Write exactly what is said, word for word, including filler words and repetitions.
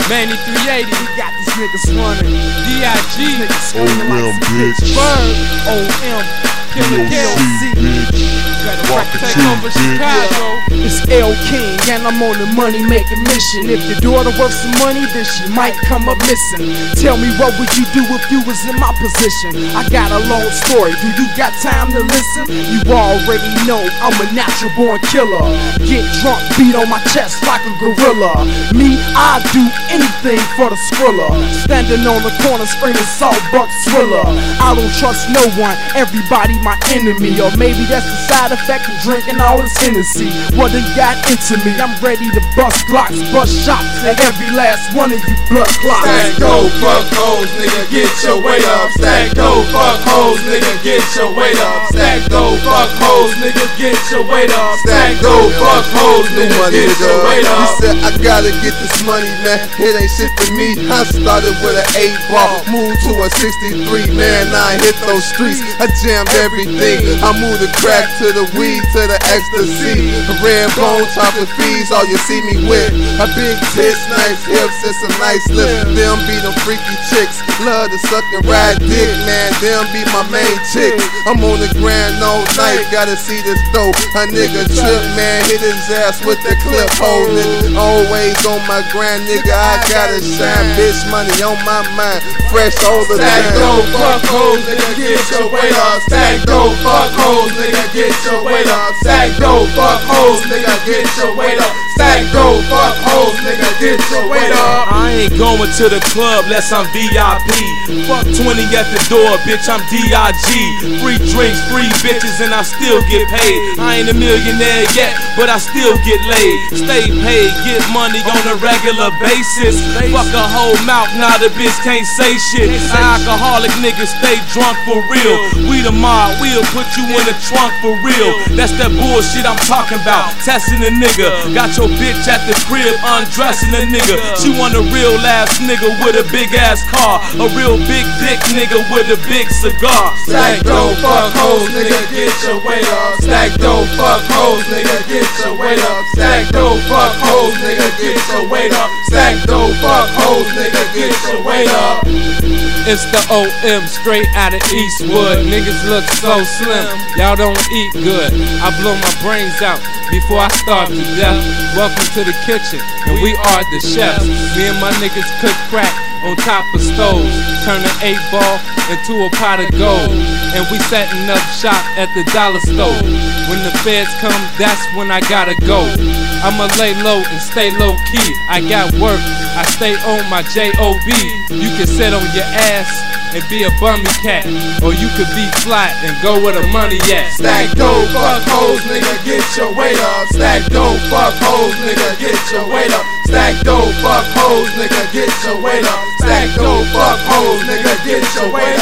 Manny three eighty, we got these niggas running. D I G, niggas screaming like some bitch. Bird, O M, Killer K L C, better take over Chicago. It's L King, and I'm on the money making mission. If your daughter worth some money, then she might come up missing. Tell me, what would you do if you was in my position? I got a long story, do you got time to listen? You already know I'm a natural born killer. Get drunk, beat on my chest like a gorilla. Me, I do anything for the Skrilla. Standing on the corner screaming salt buck swiller. I don't trust no one, everybody my enemy. Or maybe that's the side effect of drinking all this Hennessy. What done got into me? I'm ready to bust glocks, bust shots, and every last one of you blood clots. Stack dope, fuck hoes, nigga, get your weight up. Stack dope, fuck hoes, nigga, get your weight up. Stack dope, fuck hoes, nigga, get your weight up. Stack dope, fuck hoes, nigga, get your weight up. He said, I gotta get this money, man, it ain't shit to me. I started with an eight ball, moved to a sixty-three, man, I hit those streets. I jammed everything, I moved the crack to the weed, to the ecstasy. Red bone, chopping fees, all you see me with. A big tits, nice hips, and some nice lips. Them be them freaky chicks, love to suck and ride dick, man, them be my main chicks. I'm on the grind all night, gotta see this dope. A nigga trip, man, hit his ass with the clip, hold it. Always on my grind, nigga, I gotta shine. Bitch money on my mind, fresh all the time. Stack dope, fuck hoes, nigga, get your weight up. Stack dope, fuck hoes, nigga, get your weight up. Stack dope, fuck hoes, nigga, get your weight up. Stack dope, fuck hoes, nigga, get your weight up. I ain't going to the club less I'm V I P. Fuck twenty at the door, bitch, I'm D I G. Free drinks, free bitches, and I still get paid. I ain't a millionaire yet, but I still get laid. Stay paid, get money on a regular basis. Fuck a whole mouth, now the bitch can't say shit. An alcoholic nigga stay drunk for real. We the mob, we'll put you in the trunk for real. That's that bullshit I'm talking about, testing a nigga. Got your bitch at the crib, undressing a nigga. She want a real ass nigga with a big ass car. A real big dick nigga with a big cigar. Stack dope, fuck hoes, nigga, get your weight up. Stack dope, fuck hoes, nigga, get your weight up. Stack dope, fuck hoes, nigga, get your weight up. Stack dope, fuck hoes, nigga, get your weight up. It's the O M straight out of Eastwood. Niggas look so slim, y'all don't eat good. I blow my brains out before I starve to death. Welcome to the kitchen, and we are the chefs. Me and my niggas cook crack on top of stoves, turn an eight ball into a pot of gold. And we setting up shop at the dollar store. When the feds come, that's when I gotta go. I'ma lay low and stay low key. I got work, I stay on my J O B. You can sit on your ass and be a bummy cat, or you could be flat and go where the money at. Stack dope, fuck hoes, nigga, get your weight up. Stack dope, fuck hoes, nigga, get your weight up. Stack dope, fuck hoes, nigga, get your weight up. Stack dope, fuck hoes, nigga, get your weight up.